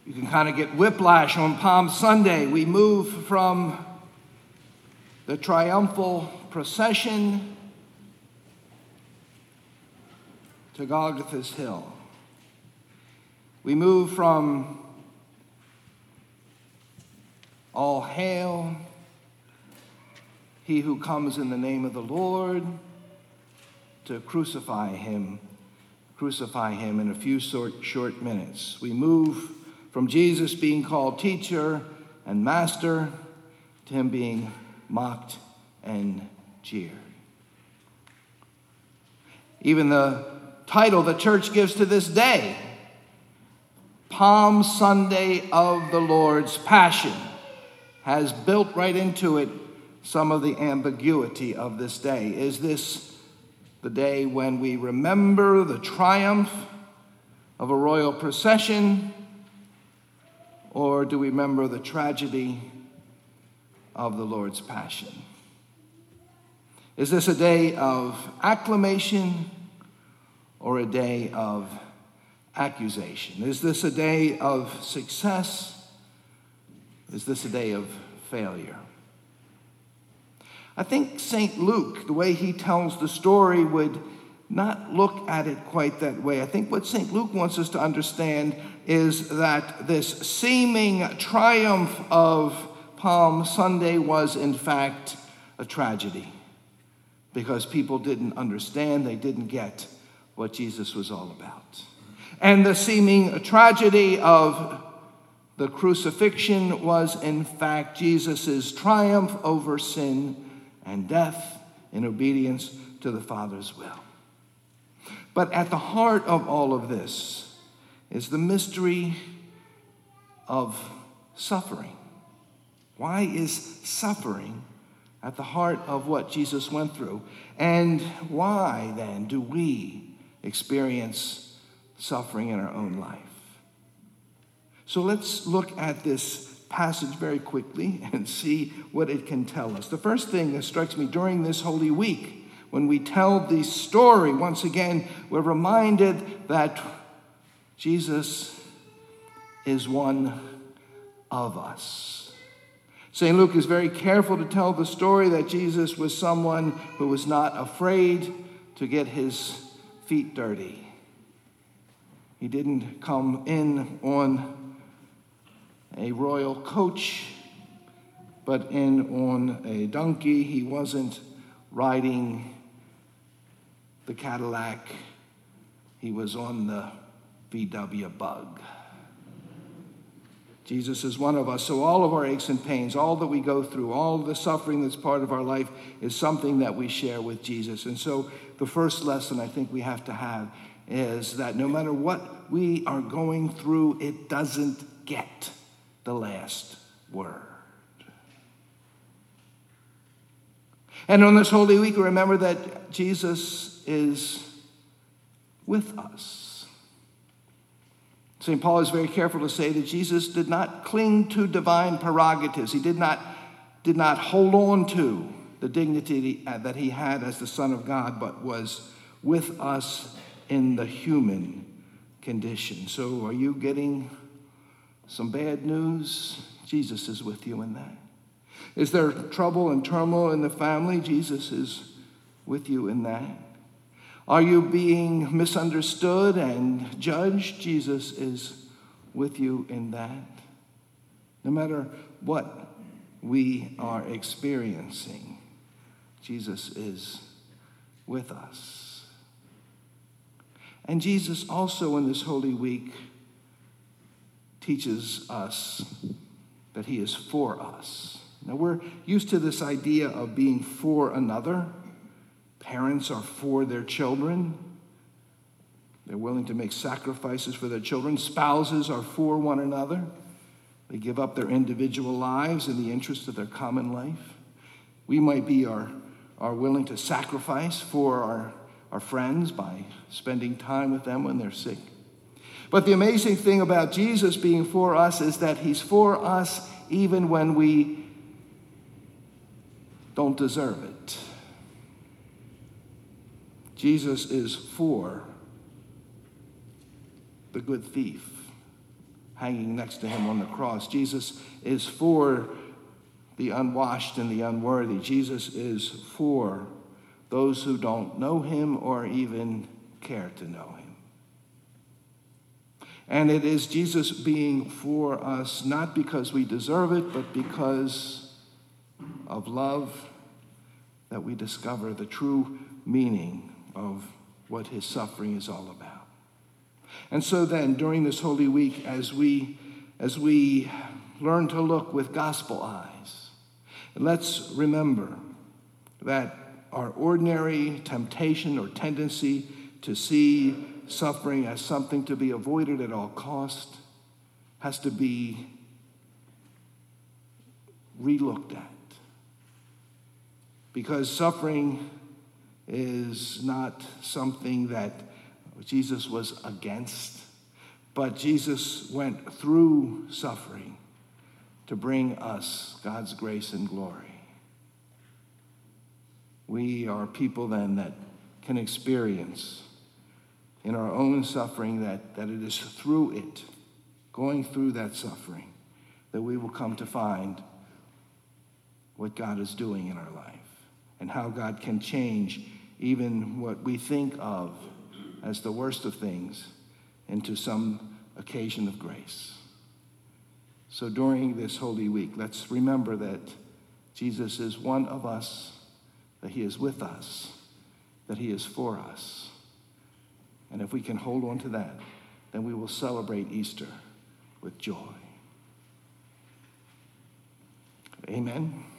You can kind of get whiplash on Palm Sunday. We move from the triumphal procession to Golgotha's Hill. We move from all hail, he who comes in the name of the Lord, to crucify him in a few short minutes. We move from Jesus being called teacher and master to him being mocked and jeered. Even the title the church gives to this day, Palm Sunday of the Lord's Passion, has built right into it some of the ambiguity of this day. Is this the day when we remember the triumph of a royal procession, or do we remember the tragedy of the Lord's Passion? Is this a day of acclamation or a day of accusation? Is this a day of success? Is this a day of failure? I think St. Luke, the way he tells the story, would not look at it quite that way. I think what St. Luke wants us to understand is that this seeming triumph of Palm Sunday was, in fact, a tragedy, because people didn't understand, they didn't get what Jesus was all about. And the seeming tragedy of the crucifixion was, in fact, Jesus' triumph over sin and death in obedience to the Father's will. But at the heart of all of this is the mystery of suffering. Why is suffering at the heart of what Jesus went through? And why, then, do we experience suffering in our own life? So let's look at this passage very quickly and see what it can tell us. The first thing that strikes me during this Holy Week, when we tell the story, once again, we're reminded that Jesus is one of us. St. Luke is very careful to tell the story that Jesus was someone who was not afraid to get his feet dirty. He didn't come in on a royal coach, but in on a donkey. He wasn't riding the Cadillac. He was on the VW Bug. Jesus is one of us, so all of our aches and pains, all that we go through, all the suffering that's part of our life is something that we share with Jesus. And so the first lesson I think we have to have is that no matter what we are going through, it doesn't get the last word. And on this Holy Week, we remember that Jesus is with us. St. Paul is very careful to say that Jesus did not cling to divine prerogatives. He did not hold on to the dignity that he had as the Son of God, but was with us in the human condition. So are you getting some bad news? Jesus is with you in that. Is there trouble and turmoil in the family? Jesus is with you in that. Are you being misunderstood and judged? Jesus is with you in that. No matter what we are experiencing, Jesus is with us. And Jesus also in this Holy Week teaches us that he is for us. Now, we're used to this idea of being for another. Parents are for their children. They're willing to make sacrifices for their children. Spouses are for one another. They give up their individual lives in the interest of their common life. We might be are willing to sacrifice for our friends by spending time with them when they're sick. But the amazing thing about Jesus being for us is that he's for us even when we don't deserve it. Jesus is for the good thief hanging next to him on the cross. Jesus is for the unwashed and the unworthy. Jesus is for those who don't know him or even care to know him. And it is Jesus being for us, not because we deserve it, but because of love, that we discover the true meaning of what his suffering is all about. And so then, during this Holy Week, as we learn to look with gospel eyes, let's remember that our ordinary temptation or tendency to see suffering as something to be avoided at all cost has to be relooked at. Because suffering is not something that Jesus was against, but Jesus went through suffering to bring us God's grace and glory. We are people then that can experience in our own suffering that it is through it, going through that suffering, that we will come to find what God is doing in our life and how God can change even what we think of as the worst of things into some occasion of grace. So during this Holy Week, let's remember that Jesus is one of us, that he is with us, that he is for us. And if we can hold on to that, then we will celebrate Easter with joy. Amen.